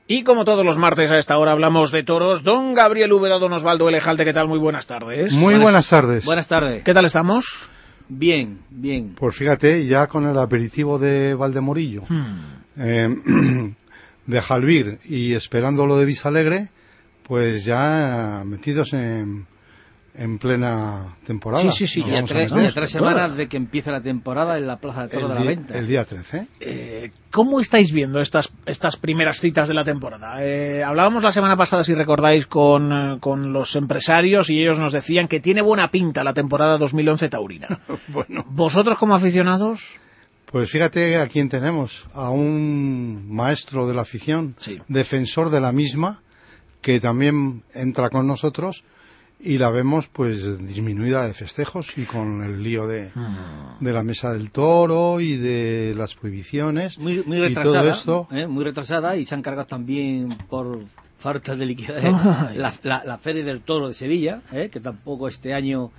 Y como todos los martes a esta hora hablamos de toros, don Gabriel Úbeda, don Osvaldo Elejalde, ¿qué tal? Muy buenas tardes. Muy buenas tardes. Buenas tardes. ¿Qué tal estamos? Bien, bien. Pues fíjate, ya con el aperitivo de Valdemorillo, de Jalbir y esperando lo de Vistalegre, pues ya metidos en plena temporada. Sí. Ya tres semanas de que empiece la temporada en la Plaza de Toros de la Venta. El día 13. ¿Cómo estáis viendo estas primeras citas de la temporada? Hablábamos la semana pasada, si recordáis, con los empresarios y ellos nos decían que tiene buena pinta la temporada 2011 taurina. Bueno. ¿Vosotros como aficionados? Pues fíjate a quién tenemos, a un maestro de la afición, sí, defensor de la misma, que también entra con nosotros y la vemos pues disminuida de festejos y con el lío de la mesa del toro y de las prohibiciones muy retrasada, y todo esto. Muy retrasada, y se han cargado también por falta de liquidez la Feria del Toro de Sevilla, que tampoco este año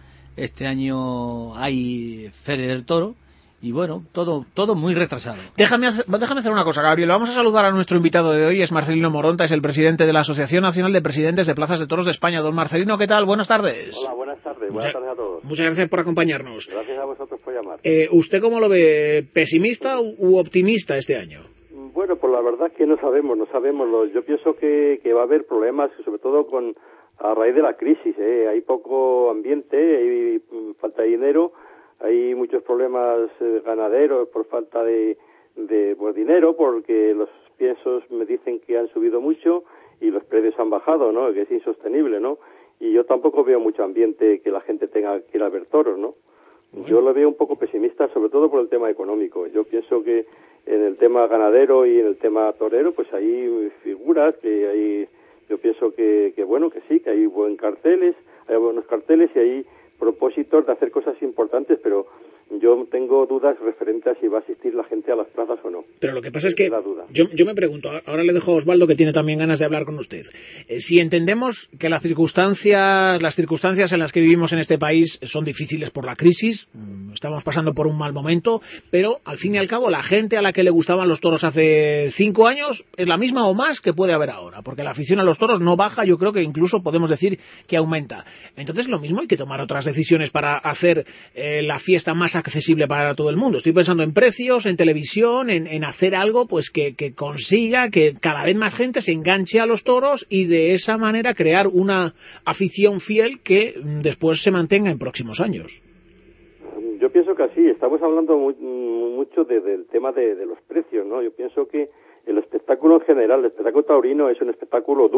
hay Feria del Toro. Y bueno, todo muy retrasado. Déjame hacer una cosa, Gabriel. Vamos a saludar a nuestro invitado de hoy. Es Marcelino Moronta, es el presidente de la Asociación Nacional de Presidentes de Plazas de Toros de España. Don Marcelino, ¿qué tal? Buenas tardes. Hola, buenas tardes. Buenas tardes a todos. Muchas gracias por acompañarnos. Gracias a vosotros por llamar. ¿Usted cómo lo ve? ¿Pesimista u optimista este año? Bueno, pues la verdad es que no sabemos. Yo pienso que va a haber problemas, sobre todo a raíz de la crisis. Hay poco ambiente, hay falta de dinero. Hay muchos problemas ganaderos por falta de dinero, porque los piensos me dicen que han subido mucho y los precios han bajado, ¿no? Que es insostenible, ¿no? Y yo tampoco veo mucho ambiente que la gente tenga que ir a ver toros, ¿no? Bueno. Yo lo veo un poco pesimista, sobre todo por el tema económico. Yo pienso que en el tema ganadero y en el tema torero, pues hay figuras que hay. Yo pienso que bueno, que sí, que hay buenos carteles y hay propósitos de hacer cosas importantes, pero yo tengo dudas referentes a si va a asistir la gente a las plazas o no. Pero lo que pasa es que yo me pregunto, ahora le dejo a Osvaldo, que tiene también ganas de hablar con usted. Si entendemos que las circunstancias en las que vivimos en este país son difíciles por la crisis, estamos pasando por un mal momento, pero al fin y al cabo la gente a la que le gustaban los toros hace 5 años es la misma o más que puede haber ahora, porque la afición a los toros no baja, yo creo que incluso podemos decir que aumenta. Entonces lo mismo, hay que tomar otras decisiones para hacer la fiesta más accesible para todo el mundo. Estoy pensando en precios, en televisión, en hacer algo pues que consiga que cada vez más gente se enganche a los toros y de esa manera crear una afición fiel que después se mantenga en próximos años. Yo pienso que así, estamos hablando mucho del tema de los precios, ¿no? Yo pienso que el espectáculo en general, el espectáculo taurino es un espectáculo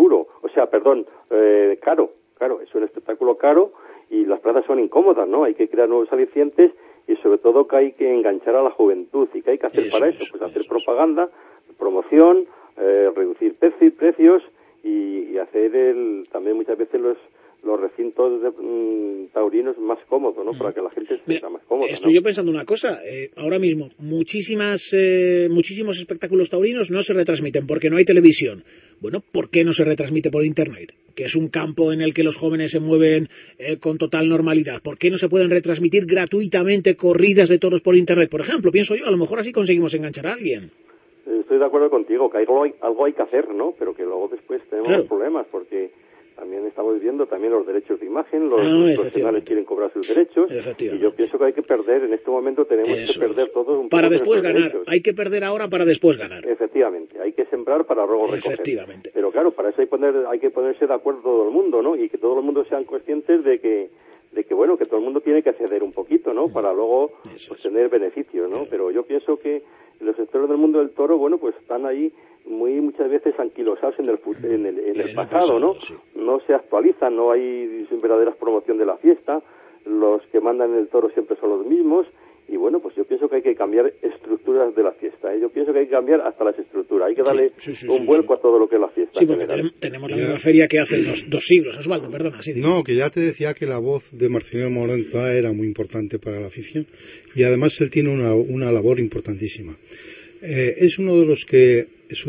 caro, es un espectáculo caro y las plazas son incómodas, ¿no? Hay que crear nuevos alicientes y sobre todo que hay que enganchar a la juventud. ¿Y qué hay que hacer para eso? Pues hacer propaganda, promoción, reducir precios y hacer también muchas veces los recintos taurinos más cómodos, ¿no? Para que la gente se sienta más cómoda. Estoy yo pensando una cosa, ahora mismo muchísimos espectáculos taurinos no se retransmiten porque no hay televisión. Bueno, ¿por qué no se retransmite por Internet? Que es un campo en el que los jóvenes se mueven con total normalidad. ¿Por qué no se pueden retransmitir gratuitamente corridas de toros por Internet? Por ejemplo, pienso yo, a lo mejor así conseguimos enganchar a alguien. Estoy de acuerdo contigo, que algo hay que hacer, ¿no? Pero que luego después tenemos problemas, porque también estamos viendo también los derechos de imagen, los profesionales quieren cobrar sus derechos, y yo pienso que hay que perder, en este momento tenemos que perder todo un poco para después ganar, derechos. Hay que perder ahora para después ganar. Efectivamente, hay que sembrar para luego recoger. Efectivamente. Pero claro, para eso hay que ponerse de acuerdo todo el mundo, ¿no? Y que todo el mundo sean conscientes de que bueno, que todo el mundo tiene que ceder un poquito, ¿no? Para luego pues, tener beneficios, ¿no? Pero yo pienso que los sectores del mundo del toro, bueno, pues están ahí muchas veces anquilosados en el pasado, ¿no? Sí. No se actualizan, no hay verdaderas promoción de la fiesta, los que mandan en el toro siempre son los mismos, y bueno, pues yo pienso que hay que cambiar estructuras de la fiesta, Yo pienso que hay que cambiar hasta las estructuras, hay que darle un vuelco a todo lo que es la fiesta. Sí, porque tenemos la misma feria que hace dos siglos. Osvaldo, perdona. Sí, no, que ya te decía que la voz de Marcelino Moronta era muy importante para la afición, y además él tiene una labor importantísima. Es uno de los que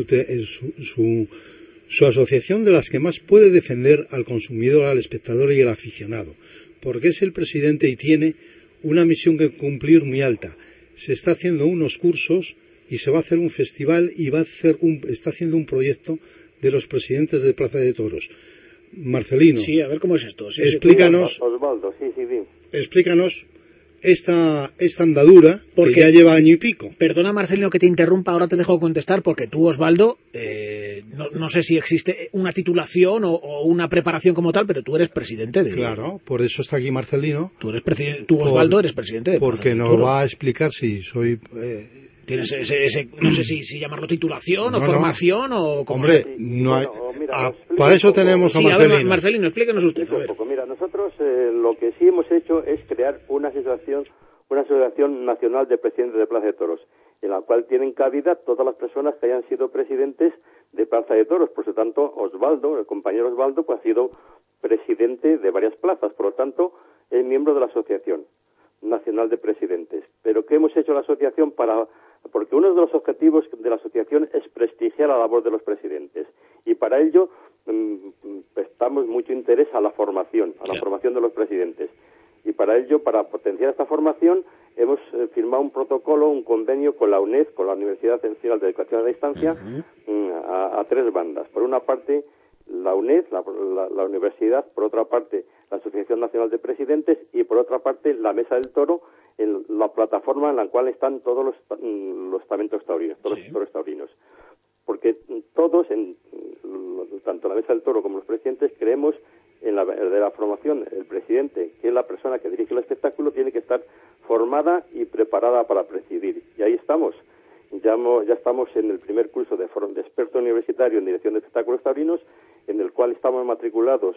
su asociación de las que más puede defender al consumidor, al espectador y al aficionado, porque es el presidente y tiene una misión que cumplir muy alta. Se está haciendo unos cursos y se va a hacer un festival y está haciendo un proyecto de los presidentes de Plaza de Toros. Marcelino. Sí, a ver cómo es esto. Sí, explícanos. Osvaldo, sí. Explícanos esta andadura porque que ya lleva año y pico. Perdona, Marcelino, que te interrumpa, ahora te dejo contestar, porque tú, Osvaldo, no sé si existe una titulación o una preparación como tal, pero tú eres presidente de... Claro, por eso está aquí Marcelino. Tú, Osvaldo, eres presidente de... Porque nos va a explicar si soy... Tienes ese no sé si llamarlo titulación o formación o... Hombre, no hay... para eso tenemos a Marcelino. A ver, Marcelino, explíquenos usted. A ver. Mira, nosotros lo que sí hemos hecho es crear una asociación nacional de presidentes de Plaza de Toros, en la cual tienen cabida todas las personas que hayan sido presidentes de Plaza de Toros. Por lo tanto, Osvaldo, el compañero Osvaldo, pues ha sido presidente de varias plazas, por lo tanto, es miembro de la Asociación Nacional de Presidentes. Pero ¿qué hemos hecho la asociación porque uno de los objetivos de la asociación es prestigiar la labor de los presidentes, y para ello prestamos mucho interés a la formación de los presidentes, y para ello, para potenciar esta formación, hemos firmado un protocolo, un convenio con la UNED, con la Universidad Nacional de Educación a Distancia, a tres bandas. Por una parte, la UNED, la universidad; por otra parte, la Asociación Nacional de Presidentes; y por otra parte, la Mesa del Toro, en la plataforma en la cual están todos los estamentos taurinos, todos los toros taurinos. Porque todos, tanto la Mesa del Toro como los presidentes, creemos en la formación. El presidente, que es la persona que dirige el espectáculo, tiene que estar formada y preparada para presidir. Y ahí estamos. Ya estamos en el primer curso de experto universitario en dirección de espectáculos taurinos, en el cual estamos matriculados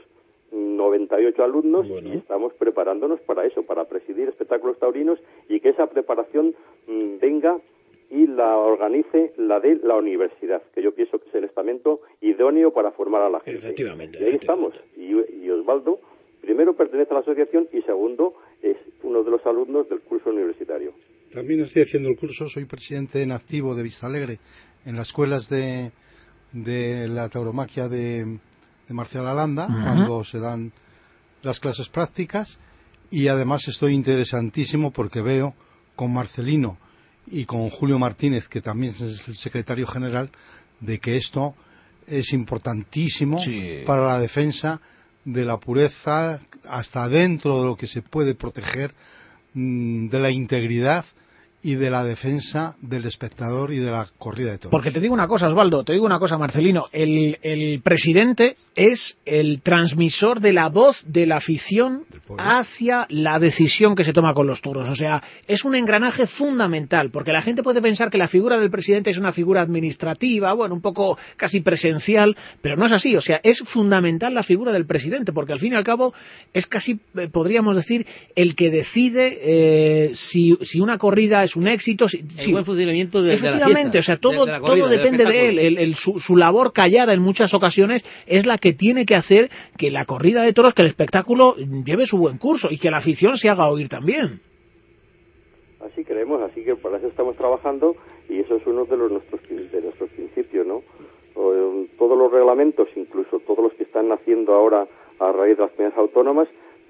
98 alumnos, y estamos preparándonos para eso, para presidir espectáculos taurinos, y que esa preparación venga y la organice la de la universidad, que yo pienso que es el estamento idóneo para formar a la gente. Efectivamente. Y ahí estamos. Y Osvaldo, primero, pertenece a la asociación, y segundo, es uno de los alumnos del curso universitario. También estoy haciendo el curso, soy presidente en activo de Vistalegre, en las escuelas de la tauromaquia de Marcial Alanda, cuando se dan las clases prácticas, y además estoy interesantísimo porque veo con Marcelino y con Julio Martínez, que también es el secretario general, de que esto es importantísimo para la defensa de la pureza, hasta dentro de lo que se puede proteger, de la integridad y de la defensa del espectador y de la corrida de toros. Porque te digo una cosa, Osvaldo, Marcelino, el presidente es el transmisor de la voz de la afición hacia la decisión que se toma con los toros. O sea, es un engranaje fundamental, porque la gente puede pensar que la figura del presidente es una figura administrativa, bueno, un poco casi presencial, pero no es así. O sea, es fundamental la figura del presidente, porque al fin y al cabo es casi, podríamos decir, el que decide si una corrida es un éxito. El buen funcionamiento de la fiesta. Efectivamente, o sea, todo depende de él. Su labor callada en muchas ocasiones es la que tiene que hacer que la corrida de toros, que el espectáculo lleve su buen curso y que la afición se haga oír también. Así creemos, así que para eso estamos trabajando, y eso es uno de nuestros principios, ¿no? Todos los reglamentos, incluso todos los que están naciendo ahora a raíz de las comunidades autónomas,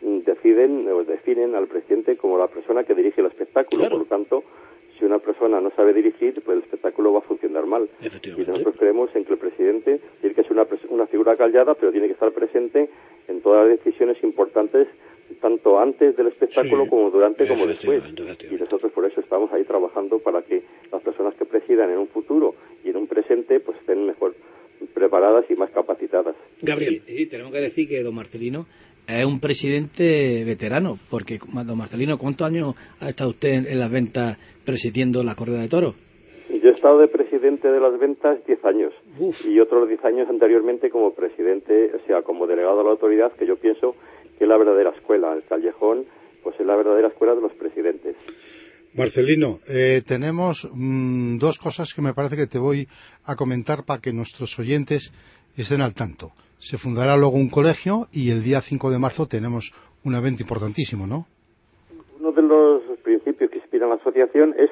definen al presidente como la persona que dirige el espectáculo. Claro. Por lo tanto, si una persona no sabe dirigir, pues el espectáculo va a funcionar mal. Y nosotros creemos en que el presidente tiene que ser una figura callada, pero tiene que estar presente en todas las decisiones importantes, tanto antes del espectáculo como durante como después. Y nosotros por eso estamos ahí trabajando para que las personas que presidan en un futuro y en un presente pues estén mejor preparadas y más capacitadas. Gabriel. Sí, tenemos que decir que don Marcelino es un presidente veterano, porque don Marcelino, ¿cuántos años ha estado usted en las ventas presidiendo la corrida de toros? Yo he estado de presidente de las ventas 10 años. Y otros 10 años anteriormente como presidente, o sea, como delegado de la autoridad, que yo pienso que es la verdadera escuela. El callejón pues es la verdadera escuela de los presidentes. Marcelino, tenemos dos cosas que me parece que te voy a comentar para que nuestros oyentes estén al tanto. Se fundará luego un colegio y el día 5 de marzo tenemos un evento importantísimo, ¿no? Uno de los principios que inspiran la asociación es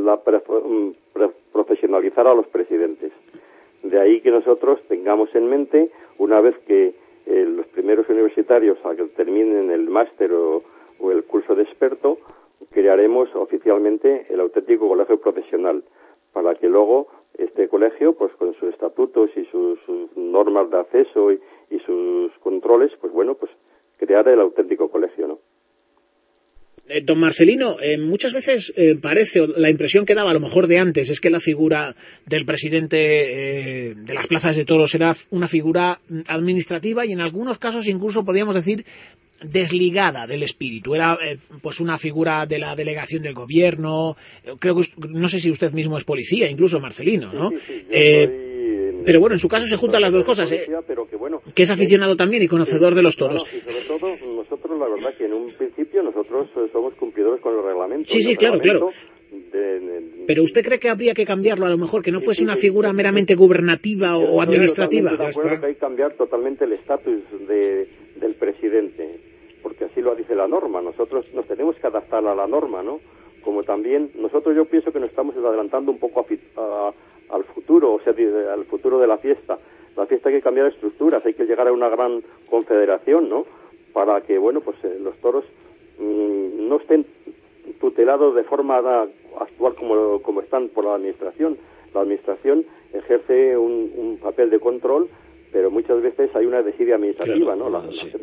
profesionalizar a los presidentes. De ahí que nosotros tengamos en mente, una vez que los primeros universitarios a que terminen el máster o el curso de experto, crearemos oficialmente el auténtico colegio profesional, para que luego este colegio, pues con sus estatutos y sus normas de acceso y sus controles, pues bueno, pues crear el auténtico colegio, ¿no? Don Marcelino, muchas veces parece, o la impresión que daba a lo mejor de antes, es que la figura del presidente de las plazas de toros era una figura administrativa y en algunos casos incluso podríamos decir desligada del espíritu. Era pues una figura de la delegación del gobierno. Creo que no sé si usted mismo es policía, incluso Marcelino, ¿no? Sí, pero bueno, en su caso se juntan las dos cosas. Pero que, bueno, que es aficionado también y conocedor de los toros. Y sobre todo nosotros, la verdad que en un principio nosotros somos cumplidores con el reglamento. Sí, claro. Pero ¿usted cree que habría que cambiarlo a lo mejor, que no fuese una figura meramente gubernativa o administrativa? Estoy de acuerdo que hay que cambiar totalmente el estatus del presidente, porque así lo dice la norma. Nosotros nos tenemos que adaptar a la norma, ¿no? Como también nosotros, yo pienso que nos estamos adelantando un poco al futuro, o sea, al futuro de la fiesta. La fiesta hay que cambiar estructuras, hay que llegar a una gran confederación, ¿no? Para que, bueno, pues los toros no estén tutelados de forma actual como están por la administración. La administración ejerce un papel de control, pero muchas veces hay una desidia administrativa, ¿no?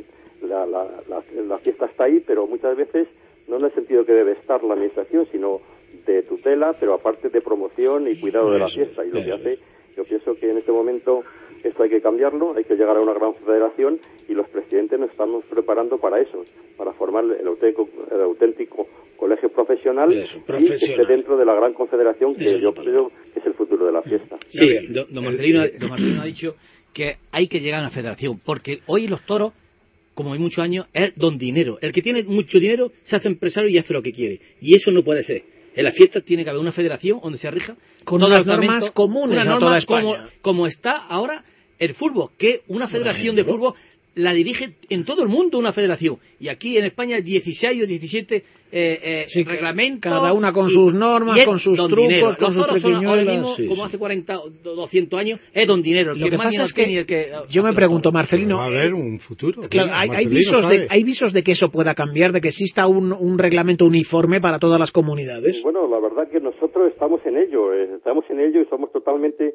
La fiesta está ahí, pero muchas veces no en el sentido que debe estar la administración, sino de tutela, pero aparte de promoción y cuidado de la fiesta. Y lo que hace, yo pienso que en este momento esto hay que cambiarlo, hay que llegar a una gran federación y los presidentes nos estamos preparando para eso, para formar el auténtico colegio profesional, y que esté dentro de la gran confederación que yo creo que es el futuro de la fiesta. Sí, don Marcelino ha dicho que hay que llegar a una federación, porque hoy los toros, como hay muchos años, es don dinero. El que tiene mucho dinero se hace empresario y hace lo que quiere. Y eso no puede ser. En las fiestas tiene que haber una federación donde se rija con unas normas comunes a toda España. Como está ahora el fútbol, que una federación de fútbol la dirige en todo el mundo una federación. Y aquí en España hay 16 o 17 reglamentos. Cada una con sus normas, con sus trucos, dinero. con sus triquiñuelas. Como hace 40 o 200 años, es don dinero. Lo que pasa es que yo me pregunto, Marcelino... Va a haber un futuro. Claro, hay visos de que eso pueda cambiar, de que exista un reglamento uniforme para todas las comunidades. Bueno, la verdad que nosotros estamos en ello y somos totalmente...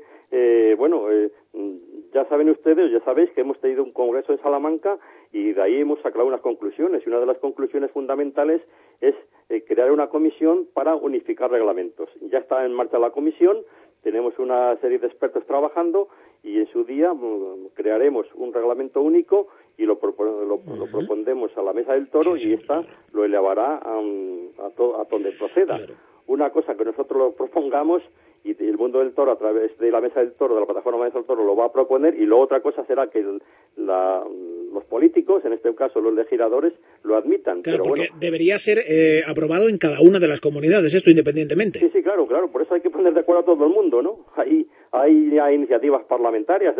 ya saben ustedes, ya sabéis que hemos tenido un congreso en Salamanca y de ahí hemos sacado unas conclusiones. Y una de las conclusiones fundamentales es crear una comisión para unificar reglamentos. Ya está en marcha la comisión, tenemos una serie de expertos trabajando y en su día crearemos un reglamento único y lo propondremos a la Mesa del Toro y esta lo elevará a donde proceda. Claro. Una cosa que nosotros lo propongamos y el mundo del toro a través de la Mesa del Toro, de la plataforma Mesa del Toro, lo va a proponer, y luego otra cosa será que los políticos, en este caso los legisladores, lo admitan. Claro, pero porque debería ser aprobado en cada una de las comunidades, esto independientemente. Sí, claro, por eso hay que poner de acuerdo a todo el mundo, ¿no? Hay iniciativas parlamentarias,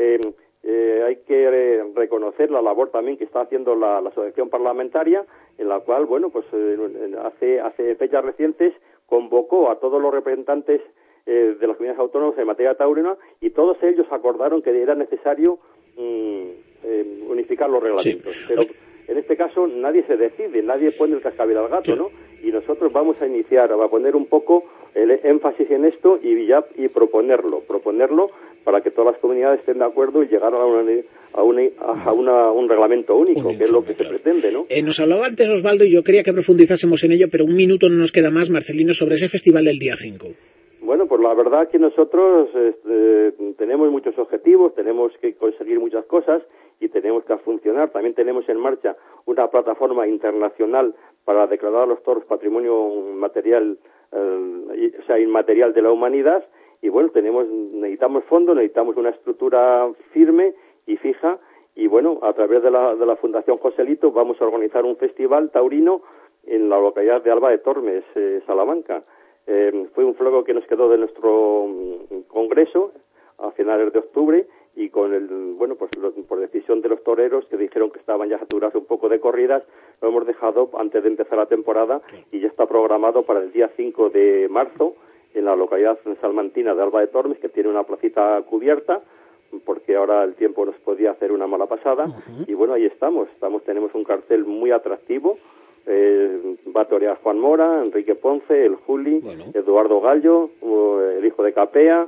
hay que reconocer la labor también que está haciendo la asociación parlamentaria, en la cual, bueno, pues hace fechas recientes convocó a todos los representantes de las comunidades autónomas en materia taurina y todos ellos acordaron que era necesario unificar los reglamentos. Sí. Pero en este caso nadie se decide, nadie pone el cascabel al gato, ¿no? Y nosotros vamos a poner un poco el énfasis en esto y proponerlo para que todas las comunidades estén de acuerdo y llegar a un reglamento único, que es lo que se pretende, ¿no? Nos hablaba antes Osvaldo y yo quería que profundizásemos en ello, pero un minuto no nos queda más, Marcelino, sobre ese festival del día 5. Bueno, pues la verdad que nosotros tenemos muchos objetivos, tenemos que conseguir muchas cosas y tenemos que funcionar. También tenemos en marcha una plataforma internacional para declarar a los toros patrimonio material, inmaterial de la humanidad. Y bueno, necesitamos fondos, necesitamos una estructura firme y fija. Y bueno, a través de la Fundación Joselito vamos a organizar un festival taurino en la localidad de Alba de Tormes, Salamanca. Fue un fuego que nos quedó de nuestro congreso a finales de octubre y por decisión de los toreros que dijeron que estaban ya saturados un poco de corridas, lo hemos dejado antes de empezar la temporada y ya está programado para el día 5 de marzo en la localidad salmantina de Alba de Tormes, que tiene una placita cubierta porque ahora el tiempo nos podía hacer una mala pasada. Y bueno, ahí tenemos un cartel muy atractivo. Va a torear Juan Mora, Enrique Ponce, el Juli, Eduardo Gallo, el hijo de Capea,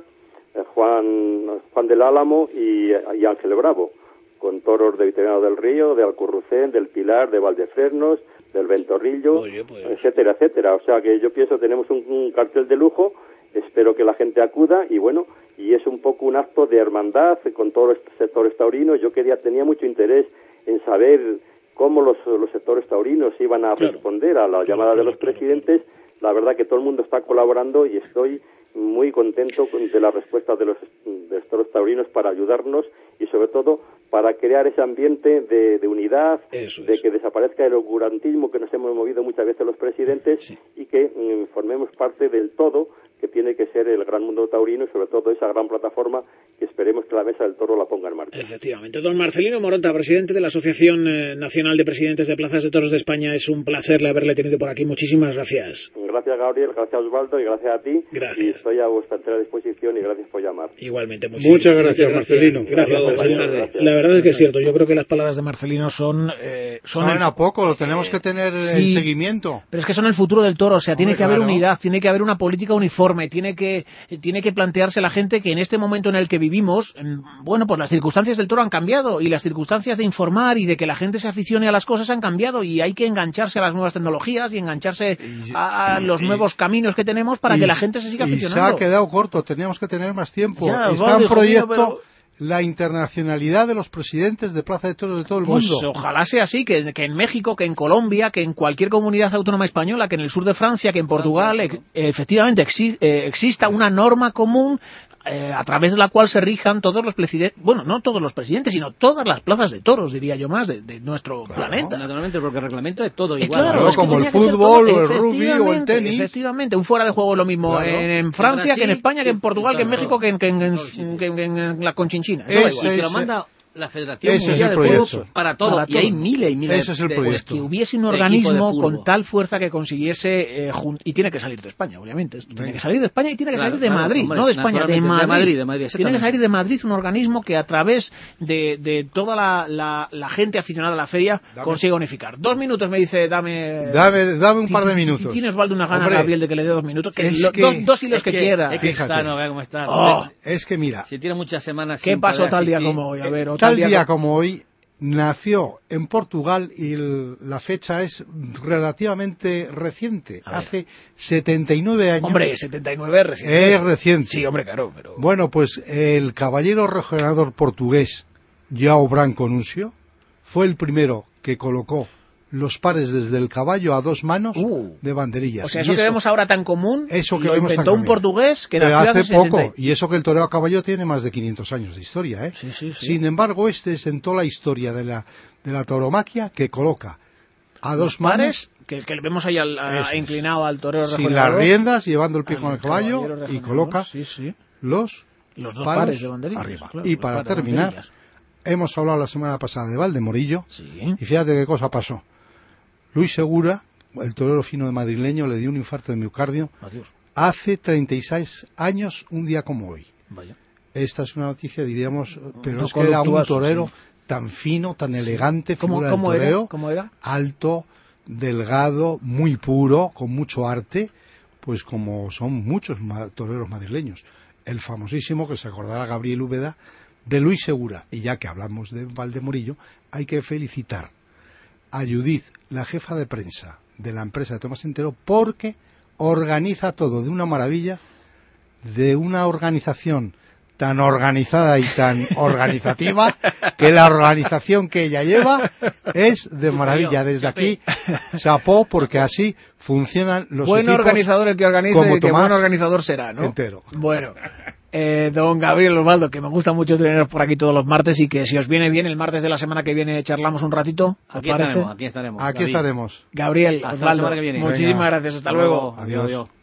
Juan del Álamo y Ángel Bravo, con toros de Vitoriano del Río, de Alcurrucén, del Pilar, de Valdefresnos, del Ventorrillo, etcétera, etcétera. O sea que yo pienso tenemos un cartel de lujo, espero que la gente acuda y bueno, y es un poco un acto de hermandad con todos los sectores taurinos. Yo tenía mucho interés en saber cómo los sectores taurinos iban a responder a la llamada de los presidentes. La verdad que todo el mundo está colaborando y estoy muy contento de la respuesta de los sectores taurinos para ayudarnos y sobre todo para crear ese ambiente de unidad, de que desaparezca el oscurantismo que nos hemos movido muchas veces los presidentes y que formemos parte del todo que tiene que ser el gran mundo taurino y sobre todo esa gran plataforma que esperemos que la Mesa del Toro la ponga en marcha. Efectivamente. Don Marcelino Moronta, presidente de la Asociación Nacional de Presidentes de Plazas de Toros de España, es un placer haberle tenido por aquí. Muchísimas gracias. Gracias, Gabriel, gracias, Osvaldo, y gracias a ti. Gracias. Y estoy a vuestra entera disposición y gracias por llamar. Igualmente. Muchas gracias, Marcelino. Gracias, Marcelino. La verdad es que es cierto. Yo creo que las palabras de Marcelino son a poco, lo tenemos que tener en seguimiento. Pero es que son el futuro del toro. O sea, tiene que haber unidad, tiene que haber una política uniforme, tiene que plantearse la gente que en este momento en el que vivimos, bueno, pues las circunstancias del toro han cambiado y las circunstancias de informar y de que la gente se aficione a las cosas han cambiado y hay que engancharse a las nuevas tecnologías y engancharse a los nuevos caminos que tenemos para que la gente se siga aficionando. Y se ha quedado corto, teníamos que tener más tiempo. Está en proyecto la internacionalidad de los presidentes de Plaza de Toros de todo el mundo. Pues ojalá sea así, que en México, que en Colombia, que en cualquier comunidad autónoma española, que en el sur de Francia, que en Portugal, efectivamente exista una norma común a través de la cual se rijan todos los presidentes, bueno, no todos los presidentes, sino todas las plazas de toros, diría yo más, de nuestro planeta. Naturalmente, porque el reglamento es todo igual. Claro, es como el fútbol, o el rugby, o el tenis. Efectivamente, un fuera de juego es lo mismo en Francia, que en España, que en Portugal, que en México, que en la Conchinchina. Y se lo manda la Federación Mundial de Juegos para todo. Y hay miles y miles. Ese es el proyecto. Que hubiese un organismo con tal fuerza que consiguiese, y tiene que salir de España, obviamente. Tiene que salir de España y tiene que salir de Madrid, no de España, de Madrid. Tiene que salir de Madrid un organismo que a través de toda la gente aficionada a la feria consiga unificar. 2 minutos, me dice, dame un par de minutos. Si tienes, Osvaldo, una gana, Gabriel, de que le dé 2 minutos, dos hilos que quiera. Es que está, no vea cómo está. Es que mira. Si tiene muchas semanas. ¿Qué pasó tal día como hoy? A ver, tal día como hoy nació en Portugal y la fecha es relativamente reciente, hace 79 años. Hombre, 79 es reciente. Es reciente. Sí, hombre, claro. Pero... Bueno, pues el caballero rejoneador portugués João Branco Núncio fue el primero que colocó los pares desde el caballo a 2 manos de banderillas. O sea, eso que vemos ahora tan común, eso que lo vemos inventó un portugués que nació hace poco. Y eso que el toreo a caballo tiene más de 500 años de historia, ¿eh? Sí. Sin embargo, sentó la historia de la tauromaquia, que coloca a 2 manos, que vemos ahí inclinado al torero sin las riendas, llevando el pie con el caballo, y coloca los 2 pares de banderillas arriba. Claro, y para terminar, hemos hablado la semana pasada de Valdemorillo, y fíjate qué cosa pasó. Luis Segura, el torero fino de madrileño, le dio un infarto de miocardio hace 36 años, un día como hoy. Vaya. Esta es una noticia, diríamos, pero es que era un torero tan fino, tan elegante, figura del toreo, ¿Cómo era? Alto, delgado, muy puro, con mucho arte, pues como son muchos toreros madrileños. El famosísimo, que se acordará Gabriel Úbeda, de Luis Segura. Y ya que hablamos de Valdemorillo, hay que felicitar a Judith, la jefa de prensa de la empresa de Tomás Entero, porque organiza todo de una maravilla, de una organización tan organizada y tan organizativa, que la organización que ella lleva es de maravilla. Desde aquí, chapó, porque así funcionan los buen equipos. Organizador el que organice, como que buen organizador será, ¿no? Entero. Bueno. Don Gabriel Osvaldo, que me gusta mucho teneros por aquí todos los martes y que si os viene bien el martes de la semana que viene charlamos un ratito. Aquí estaremos. Aquí estaremos. Gabriel Osvaldo, muchísimas gracias. Hasta luego. Adiós.